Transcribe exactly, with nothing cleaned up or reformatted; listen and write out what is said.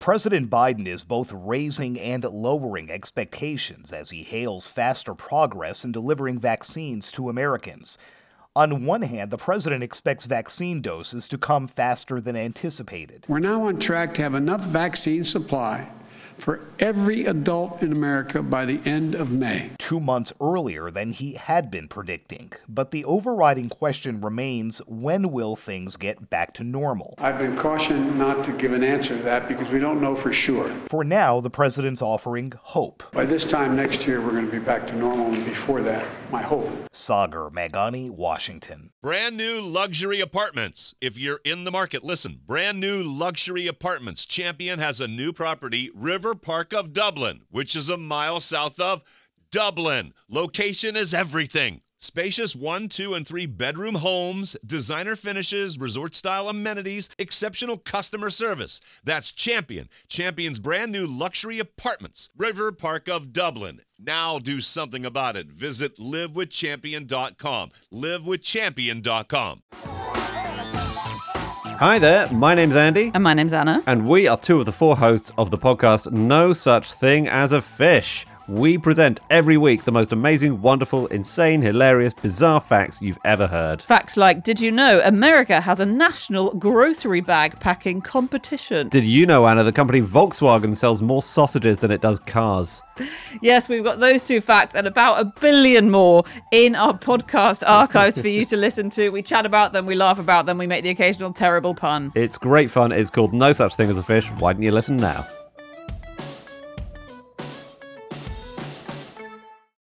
President Biden is both raising and lowering expectations as he hails faster progress in delivering vaccines to Americans. On one hand, the president expects vaccine doses to come faster than anticipated. We're now on track to have enough vaccine supply for every adult in America by the end of May. Two months earlier than he had been predicting. But the overriding question remains, when will things get back to normal? I've been cautioned not to give an answer to that because we don't know for sure. For now, the president's offering hope. By this time next year, we're going to be back to normal, and before that, my hope. Sagar Meghani, Washington. Brand new luxury apartments. If you're in the market, listen. Brand new luxury apartments. Champion has a new property, River Park of Dublin, which is a mile south of Dublin. Location is everything. Spacious one, two, and three bedroom homes, designer finishes, resort-style amenities, exceptional customer service. That's Champion. Champion's brand new luxury apartments. River Park of Dublin. Now do something about it. Visit live with champion dot com. live with champion dot com. Hi there, my name's Andy. And my name's Anna. And we are two of the four hosts of the podcast No Such Thing as a Fish. We present every week the most amazing, wonderful, insane, hilarious, bizarre facts you've ever heard. Facts like, did you know America has a national grocery bag packing competition? Did you know, Anna, the company Volkswagen sells more sausages than it does cars? Yes, we've got those two facts and about a billion more in our podcast archives for you to listen to. We chat about them, we laugh about them, we make the occasional terrible pun. It's great fun. It's called No Such Thing as a Fish. Why don't you listen now?